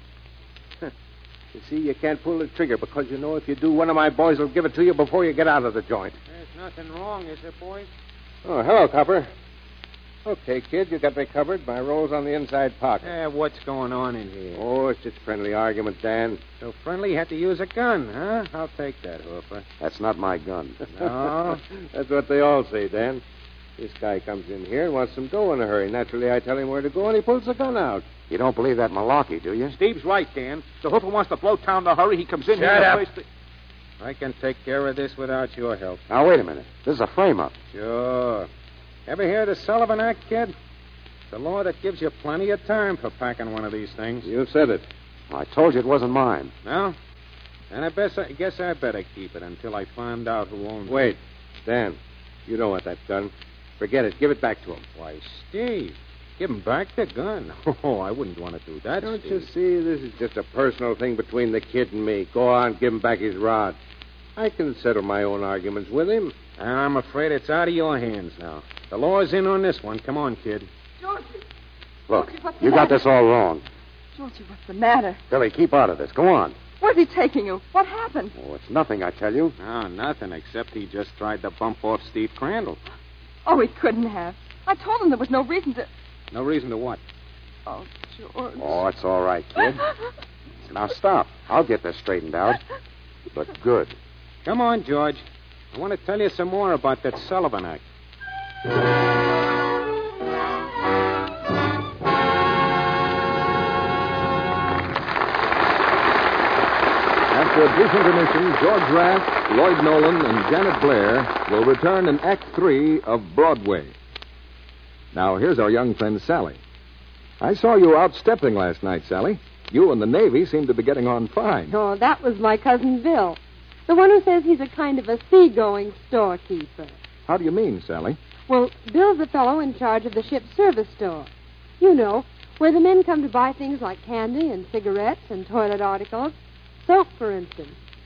You see, you can't pull the trigger because you know if you do, one of my boys will give it to you before you get out of the joint. There's nothing wrong, is there, boys? Oh, hello, Copper. Okay, kid, you got me covered. My roll's on the inside pocket. Eh, what's going on in here? Oh, it's just friendly argument, Dan. So friendly, you had to use a gun, huh? I'll take that, Hooper. That's not my gun. No? That's what they all say, Dan. This guy comes in here and wants some dough in a hurry. Naturally, I tell him where to go, and he pulls the gun out. You don't believe that malarkey, do you? Steve's right, Dan. The Hooper wants to blow town in a hurry. He comes in Shut here... up. To... I can take care of this without your help. Now, wait a minute. This is a frame-up. Sure. Ever hear the Sullivan Act, kid? It's a law that gives you plenty of time for packing one of these things. You said it. I told you it wasn't mine. No? And I guess I guess I better keep it until I find out who owns Wait. Dan, you don't want that gun. Forget it. Give it back to him. it. Why, Steve, give him back the gun. Oh, I wouldn't want to do that, Don't Steve. you see? This is just a personal thing between the kid and me. Go on, give him back his rod. I can settle my own arguments with him. I'm afraid it's out of your hands now. The law's in on this one. Come on, kid. Georgie. Look, Georgie, what's the you got matter? this all wrong. Georgie, what's the matter? Billy, keep out of this. Go on. Where's he taking you? What happened? Oh, it's nothing, I tell you. Oh, nothing, except he just tried to bump off Steve Crandall. Oh, he couldn't have. I told him there was no reason to... No reason to what? Oh, George. Oh, it's all right, kid. Now, stop. I'll get this straightened out. But good. Come on, George. I want to tell you some more about that Sullivan Act. After a brief intermission, George Raft, Lloyd Nolan, and Janet Blair will return in Act Three of Broadway. Now, here's our young friend, Sally. I saw you out stepping last night, Sally. You and the Navy seem to be getting on fine. Oh, that was my cousin Bill. The one who says he's a kind of a seagoing storekeeper. How do you mean, Sally? Well, Bill's the fellow in charge of the ship's service store. You know, where the men come to buy things like candy and cigarettes and toilet articles. Soap, for instance.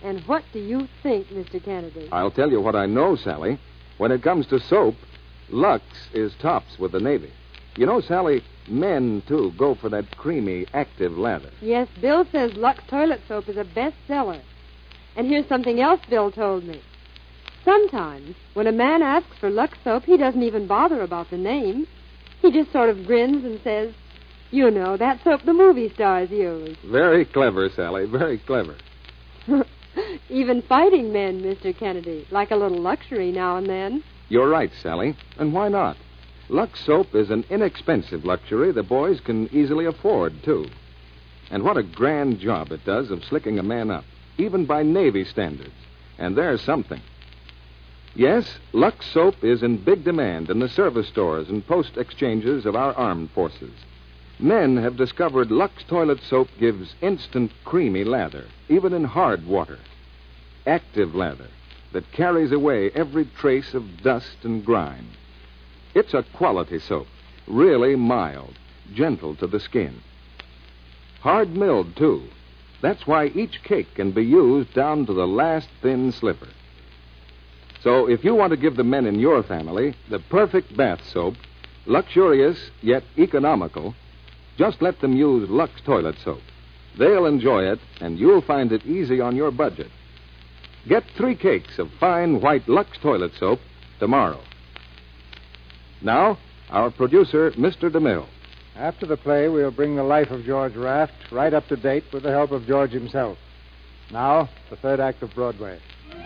And what do you think, Mister Kennedy? I'll tell you what I know, Sally. When it comes to soap, Lux is tops with the Navy. You know, Sally, men, too, go for that creamy, active lather. Yes, Bill says Lux toilet soap is a bestseller. And here's something else Bill told me. Sometimes, when a man asks for Lux soap, he doesn't even bother about the name. He just sort of grins and says, you know, that soap the movie stars use. Very clever, Sally, very clever. Even fighting men, Mister Kennedy, like a little luxury now and then. You're right, Sally. And why not? Lux soap is an inexpensive luxury the boys can easily afford, too. And what a grand job it does of slicking a man up, even by Navy standards. And there's something. Yes, Lux soap is in big demand in the service stores and post exchanges of our armed forces. Men have discovered Lux toilet soap gives instant creamy lather, even in hard water. Active lather that carries away every trace of dust and grime. It's a quality soap, really mild, gentle to the skin. Hard milled, too. That's why each cake can be used down to the last thin slipper. So if you want to give the men in your family the perfect bath soap, luxurious yet economical, just let them use Lux toilet soap. They'll enjoy it, and you'll find it easy on your budget. Get three cakes of fine white Lux toilet soap tomorrow. Now, our producer, Mister DeMille. After the play, we'll bring the life of George Raft right up to date with the help of George himself. Now, the third act of Broadway.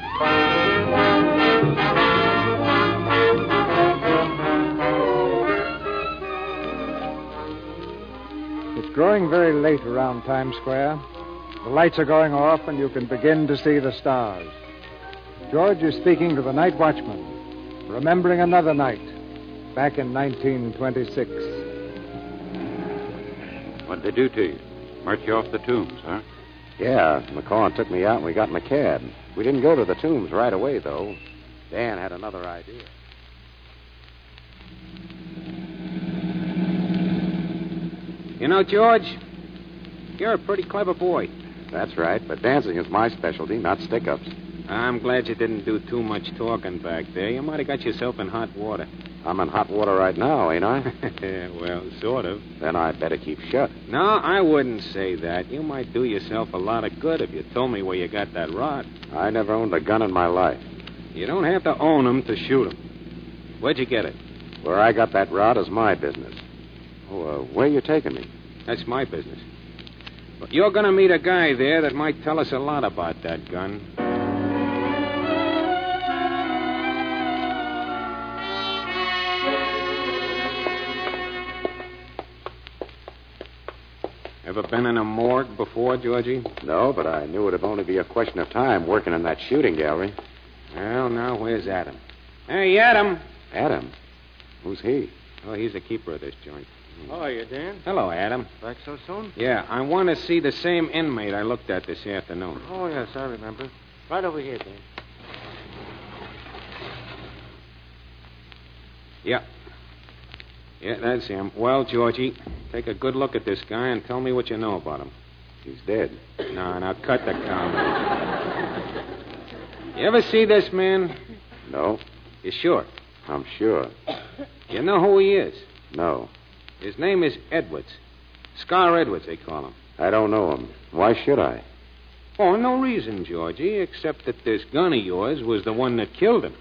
It's growing very late around Times Square. The lights are going off, and you can begin to see the stars. George is speaking to the night watchman, remembering another night back in nineteen twenty-six. What'd they do to you? March you off the tombs, huh? Yeah, McCaw took me out and we got in a cab. We didn't go to the tombs right away, though. Dan had another idea. You know, George, you're a pretty clever boy. That's right, but dancing is my specialty, not stick-ups. I'm glad you didn't do too much talking back there. You might have got yourself in hot water. I'm in hot water right now, ain't I? Well, sort of. Then I better keep shut. No, I wouldn't say that. You might do yourself a lot of good if you told me where you got that rod. I never owned a gun in my life. You don't have to own them to shoot them. Where'd you get it? Where I got that rod is my business. Oh, uh, where you taking me? That's my business. But you're going to meet a guy there that might tell us a lot about that gun. Ever been in a morgue before, Georgie? No, but I knew it'd only be a question of time working in that shooting gallery. Well, now, where's Adam? Hey, Adam. Adam? Who's he? Oh, he's the keeper of this joint. How are you, Dan? Hello, Adam. Back so soon? Yeah, I want to see the same inmate I looked at this afternoon. Oh, yes, I remember. Right over here, Dan. Yeah. Yeah, that's him. Well, Georgie, take a good look at this guy and tell me what you know about him. He's dead. No, now cut the comment. You ever see this man? No. You sure? I'm sure. You know who he is? No. His name is Edwards. Scar Edwards, they call him. I don't know him. Why should I? Oh, no reason, Georgie, except that this gun of yours was the one that killed him.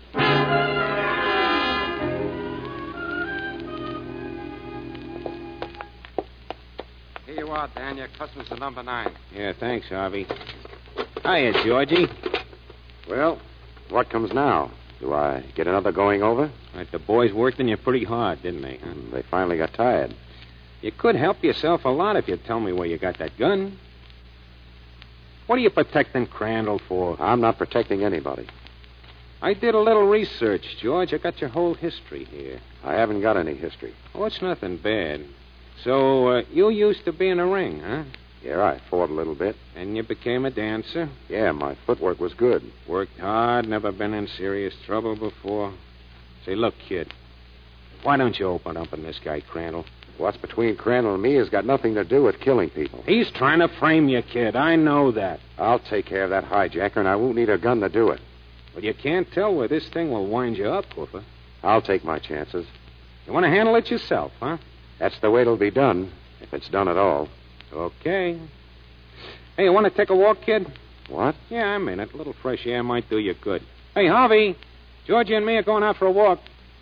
Here you are, Dan. Your customer's the number nine. Yeah, thanks, Harvey. Hiya, Georgie. Well, what comes now? Do I get another going over? Right, the boys worked on you pretty hard, didn't they? Huh? They finally got tired. You could help yourself a lot if you'd tell me where you got that gun. What are you protecting Crandall for? I'm not protecting anybody. I did a little research, George. I got your whole history here. I haven't got any history. Oh, it's nothing bad. So, uh, you used to be in a ring, huh? Yeah, I fought a little bit. And you became a dancer? Yeah, my footwork was good. Worked hard, never been in serious trouble before. Say, look, kid, why don't you open up on this guy, Crandall? What's between Crandall and me has got nothing to do with killing people. He's trying to frame you, kid. I know that. I'll take care of that hijacker, and I won't need a gun to do it. But you can't tell where this thing will wind you up, Cooper. I'll take my chances. You want to handle it yourself, huh? That's the way it'll be done, if it's done at all. Okay. Hey, you want to take a walk, kid? What? Yeah, I mean it. A little fresh air might do you good. Hey, Harvey, Georgie and me are going out for a walk.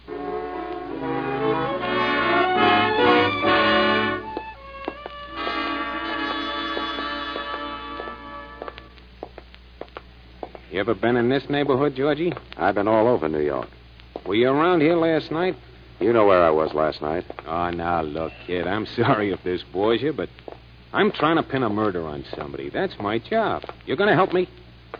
You ever been in this neighborhood, Georgie? I've been all over New York. Were you around here last night? You know where I was last night. Oh, now, look, kid, I'm sorry if this bores you, but I'm trying to pin a murder on somebody. That's my job. You're going to help me?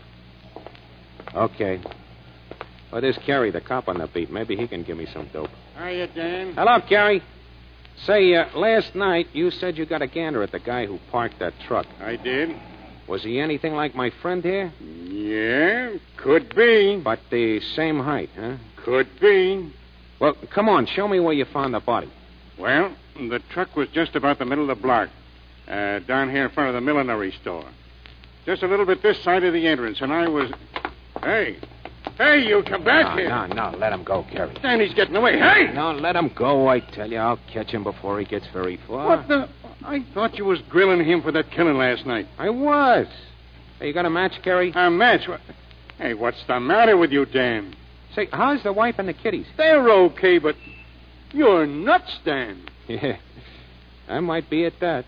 Okay. Well, there's Carey, the cop on the beat. Maybe he can give me some dope. Hiya, Dan. Hello, Carey. Say, uh, last night you said you got a gander at the guy who parked that truck. I did. Was he anything like my friend here? Yeah, could be. But the same height, huh? Could be. Well, come on, show me where you found the body. Well, the truck was just about the middle of the block, uh, down here in front of the millinery store. Just a little bit this side of the entrance, and I was... Hey, hey, you come back no, here. No, no, let him go, Carey. Dan, he's getting away. Hey! No, let him go, I tell you. I'll catch him before he gets very far. What the... I thought you was grilling him for that killing last night. I was. Hey, you got a match, Carey? A match? Hey, what's the matter with you, Dan? Say, how's the wife and the kiddies? They're okay, but you're nuts, Dan. Yeah, I might be at that.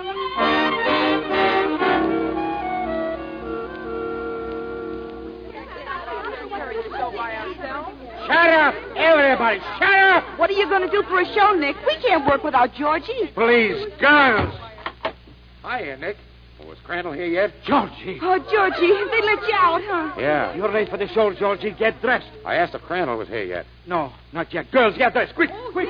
Shut up, everybody. Shut up. What are you going to do for a show, Nick? We can't work without Georgie. Please, girls. Hiya, Nick. Oh, is Crandall here yet? Georgie. Oh, Georgie, they let you out, huh? Yeah. You're late for the show, Georgie. Get dressed. I asked if Crandall was here yet. No, not yet. Girls, get dressed. Quick, quick, quick.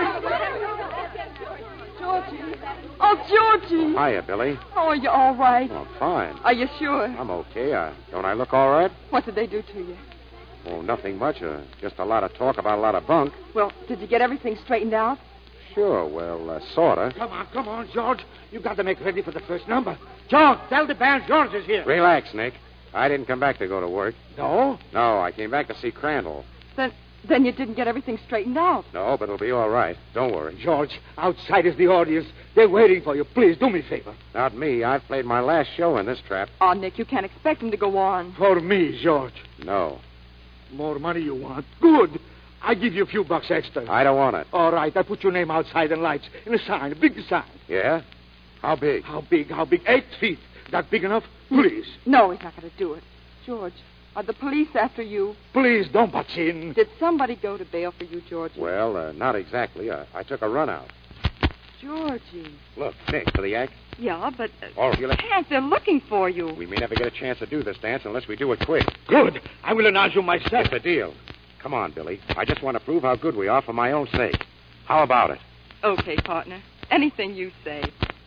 Georgie. Oh, Georgie. Hiya, Billy. Oh, are you all right? Oh, I'm fine. Are you sure? I'm okay. Uh, don't I look all right? What did they do to you? Oh, nothing much. Uh, just a lot of talk about a lot of bunk. Well, did you get everything straightened out? Sure, well, uh, sorta. Come on, come on, George. You got to make ready for the first number. George, tell the band George is here. Relax, Nick. I didn't come back to go to work. No? No, I came back to see Crandall. Then, then you didn't get everything straightened out. No, but it'll be all right. Don't worry. George, outside is the audience. They're waiting for you. Please, do me a favor. Not me. I've played my last show in this trap. Oh, Nick, you can't expect him to go on. For me, George. No. More money you want? Good. I give you a few bucks extra. I don't want it. All right, I put your name outside in lights, in a sign, a big sign. Yeah? How big? How big, how big? Eight feet. That big enough? Please. No, he's not going to do it. George, are the police after you? Please, don't butt in. Did somebody go to bail for you, Georgie? Well, uh, not exactly. Uh, I took a run out. Georgie. Look, Nick, for the act. Yeah, but... Uh, Oh, you let... Hank, they're looking for you. We may never get a chance to do this dance unless we do it quick. Good. I will announce you myself. It's a deal. Come on, Billy. I just want to prove how good we are for my own sake. How about it? Okay, partner. Anything you say.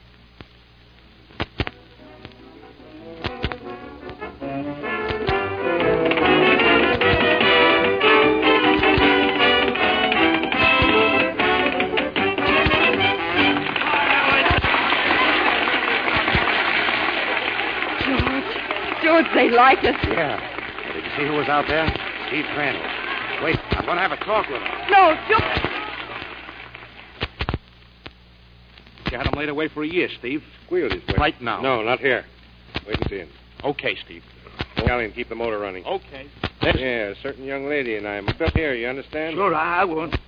George. George, they like us. Yeah. Did you see who was out there? Steve Crandall. Wait, I'm going to have a talk with him. No, George. You had him laid away for a year, Steve. Squealed his way. Right now. No, not here. Wait and see him. Okay, Steve. Callie and keep the motor running. Okay. Yeah, a certain young lady and I moved up here, you understand? Sure, I won't.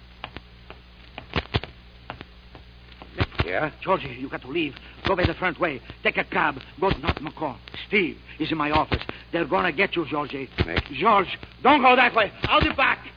Yeah? Georgie, you got to leave. Go by the front way. Take a cab. Go to North McCall. Steve is in my office. They're going to get you, Georgie. Nick? George, don't go that way. I'll be back.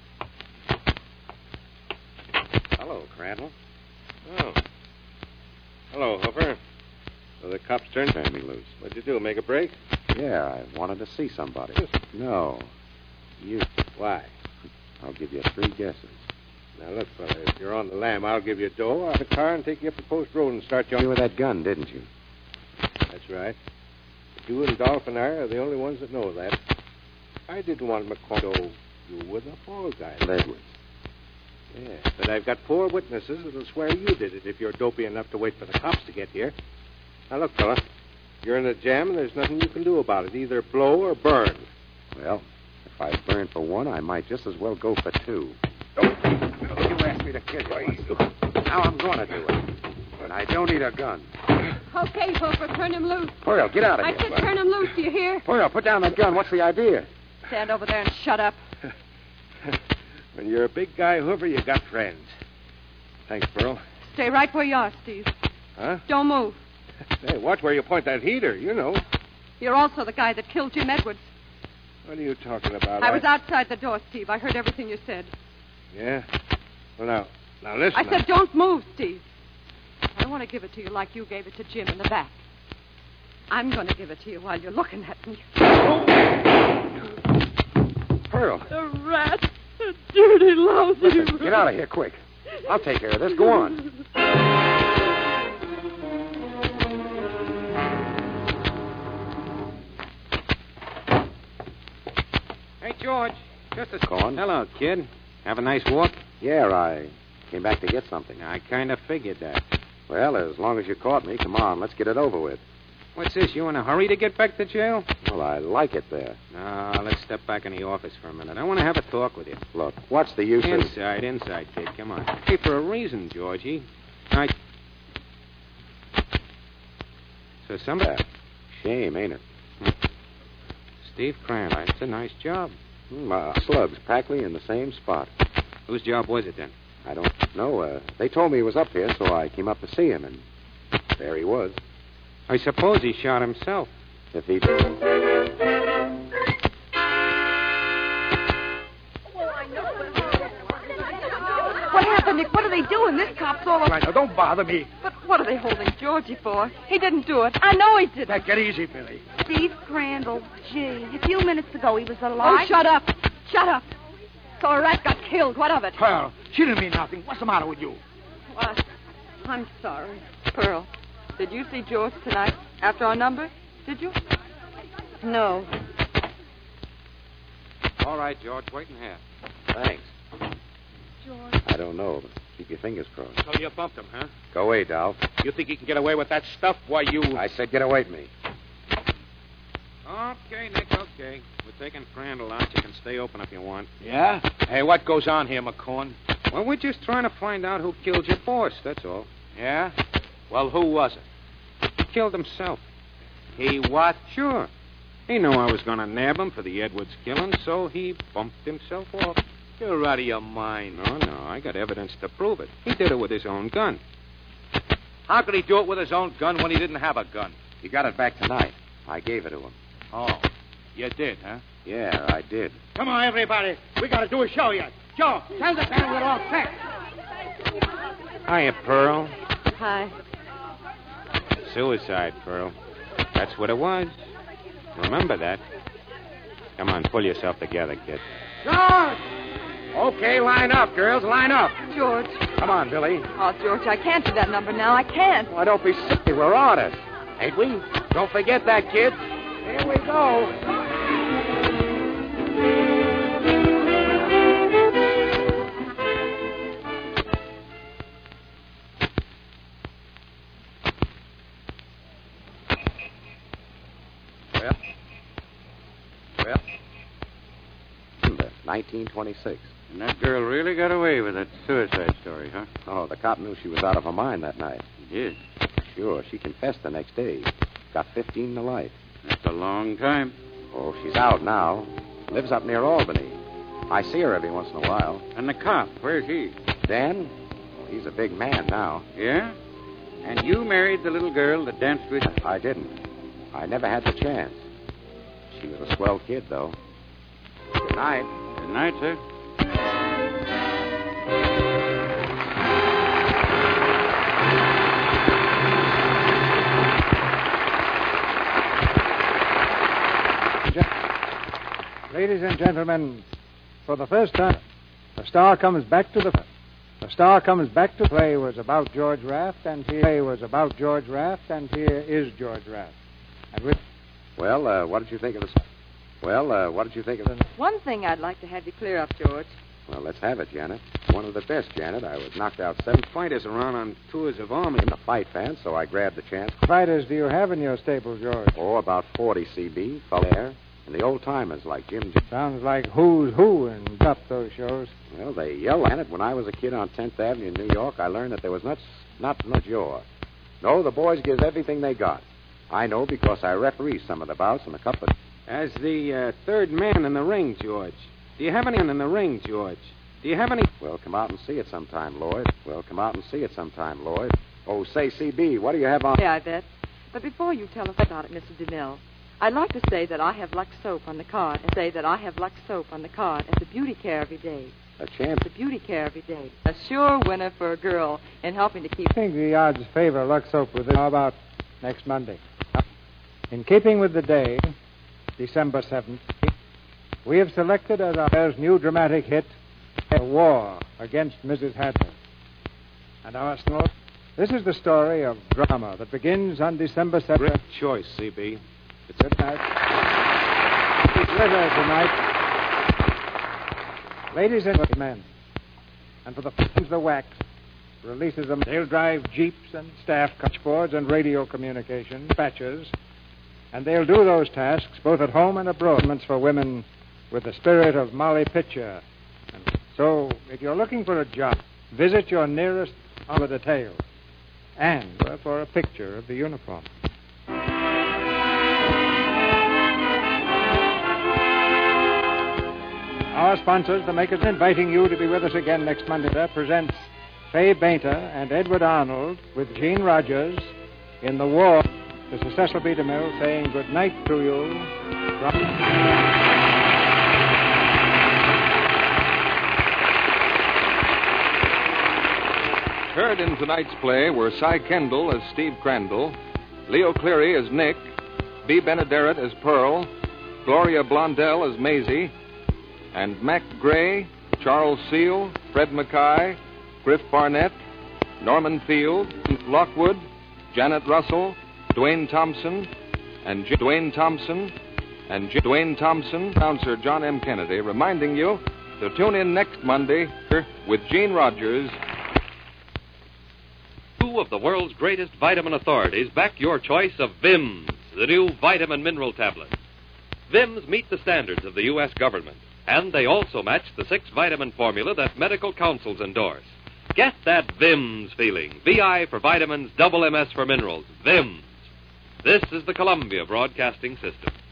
Hello, Crandall. Oh. Hello, Hooper. So the cops turned me loose. What'd you do, make a break? Yeah, I wanted to see somebody. No. You. Why? I'll give you three guesses. Now, look, fella, if you're on the lam, I'll give you a dough out of the car and take you up the post road and start you on... You with that gun, didn't you? That's right. But you and Dolph and I are the only ones that know that. I didn't want McCall. You were the fall guy. Edwards. Yeah, but I've got four witnesses that'll swear you did it if you're dopey enough to wait for the cops to get here. Now, look, fella, you're in a jam and there's nothing you can do about it. Either blow or burn. Well, if I burn for one, I might just as well go for two. You asked me to kill you. Now I'm going to do it. But I don't need a gun. Okay, Hooper, turn him loose. Pearl, get out of I here. said turn him loose, do you hear? Pearl, put down that gun. What's the idea? Stand over there and shut up. When you're a big guy, Hoover, you got friends. Thanks, Pearl. Stay right where you are, Steve. Huh? Don't move. Hey, watch where you point that heater. You know. You're also the guy that killed Jim Edwards. What are you talking about? I was outside the door, Steve. I heard everything you said. Yeah? Well, now, now listen. I said don't move, Steve. I don't want to give it to you like you gave it to Jim in the back. I'm going to give it to you while you're looking at me. Pearl. The rat. The dirty, lousy Listen, rat. get out of here quick. I'll take care of this. Go on. Hey, George. Just a... Go on. Hello, kid. Have a nice walk? Yeah, I came back to get something. I kind of figured that. Well, as long as you caught me, come on, let's get it over with. What's this? You in a hurry to get back to jail? Well, I like it there. No, let's step back in the office for a minute. I want to have a talk with you. Look, what's the use of... Inside, inside, kid. Come on. Hey, for a reason, Georgie. I... So somebody... Shame, ain't it? Steve Crandall. It's a nice job. Hmm, uh, slugs, practically in the same spot. Whose job was it, then? I don't know. Uh, they told me he was up here, so I came up to see him, and there he was. I suppose he shot himself. If he... What happened, Nick? What are they doing? This cop's all... Right, now, don't bother me. But what are they holding Georgie for? He didn't do it. I know he didn't. Now, get easy, Billy. Steve Crandall. Gee, a few minutes ago he was Oh, alive. shut up. Shut up. So a rat got killed. What of it? Pearl, she didn't mean nothing. What's the matter with you? What? I'm sorry. Pearl, did you see George tonight after our number? Did you? No. All right, George. Wait in here. Thanks. George. I don't know, but keep your fingers crossed. So you bumped him, huh? Go away, Dolph. You think you can get away with that stuff? Why, you... I said get away from me. Okay, Nick, okay. We're taking Crandall out. You can stay open if you want. Yeah? Hey, what goes on here, McCorn? Well, we're just trying to find out who killed your boss, that's all. Yeah? Well, who was it? He killed himself. He what? Sure. He knew I was going to nab him for the Edwards killing, so he bumped himself off. You're out of your mind. No, no, I got evidence to prove it. He did it with his own gun. How could he do it with his own gun when he didn't have a gun? He got it back tonight. I gave it to him. Oh, you did, huh? Yeah, I did. Come on, everybody. We got to do a show yet. Joe, tell the band we're all set. Hiya, Pearl. Hi. Suicide, Pearl. That's what it was. Remember that. Come on, pull yourself together, kid. George! Okay, line up, girls, line up. George. Come on, Billy. Oh, George, I can't do that number now. I can't. Why, don't be silly. We're on it. Ain't we? Don't forget that, kid. Here we go. Well, well, nineteen twenty-six. And that girl really got away with that suicide story, huh? Oh, the cop knew she was out of her mind that night. He did. Sure, she confessed the next day. Got fifteen to life. That's a long time. Oh, she's out now. Lives up near Albany. I see her every once in a while. And the cop, where's he? Dan? Oh, he's a big man now. Yeah? And you married the little girl that danced with you? I didn't. I never had the chance. She was a swell kid, though. Good night. Good night, sir. Ladies and gentlemen, for the first time, the star comes back to the the star comes back to play was about George Raft, and here was about George Raft, and here is George Raft. And with well, uh, what did you think of this? Well, uh, what did you think of this? One thing I'd like to have you clear up, George. Well, let's have it, Janet. One of the best, Janet. I was knocked out seven fighters around on tours of army in the fight fan, so I grabbed the chance. Fighters do you have in your stable, George? Oh, about forty C B, there, and the old-timers like Jim. Sounds like who's who in up those shows. Well, they yell at it. When I was a kid on tenth Avenue in New York, I learned that there was not, not much yaw. No, the boys gives everything they got. I know because I referee some of the bouts and a couple of... As the uh, third man in the ring, George, do you have anyone in the ring, George? Do you have any... Well, come out and see it sometime, Lloyd. Well, come out and see it sometime, Lloyd. Oh, say, C B, what do you have on... Yeah, I bet. But before you tell us about it, Mister DeMille, I'd like to say that I have Lux Soap on the card and say that I have Lux Soap on the card as a beauty care every day. A champ. The beauty care every day. A sure winner for a girl in helping to keep... I think the odds favor Lux Soap with it. How about next Monday? In keeping with the day, December seventh, we have selected as our new dramatic hit, A War Against Missus Hadley. And our story, this is the story of drama that begins on December seventh. Great choice, C B. It's good night. It's river tonight. Ladies and gentlemen, and for the f***ings the wax, releases them. They'll drive jeeps and staff coachboards and radio communication, dispatches, and they'll do those tasks both at home and abroad for women with the spirit of Molly Pitcher. And so, if you're looking for a job, visit your nearest on the detail and uh, for a picture of the uniform. Our sponsors, the makers, inviting you to be with us again next Monday. That presents Fay Bainter and Edward Arnold with Gene Rogers in The War. This is Cecil B. DeMille saying good night to you. From... Heard in tonight's play were Cy Kendall as Steve Crandall, Leo Cleary as Nick, Bea Benaderet as Pearl, Gloria Blondell as Maisie, and Mac Gray, Charles Seal, Fred Mackay, Griff Barnett, Norman Field, Lockwood, Janet Russell, Dwayne Thompson, and J- Dwayne Thompson, and J- Dwayne Thompson, announcer John M. Kennedy, reminding you to tune in next Monday with Gene Rogers. Two of the world's greatest vitamin authorities back your choice of Vims, the new vitamin mineral tablet. Vims meet the standards of the U S government, and they also match the six vitamin formula that medical councils endorse. Get that Vims feeling. V I for vitamins, double M S for minerals. Vims. This is the Columbia Broadcasting System.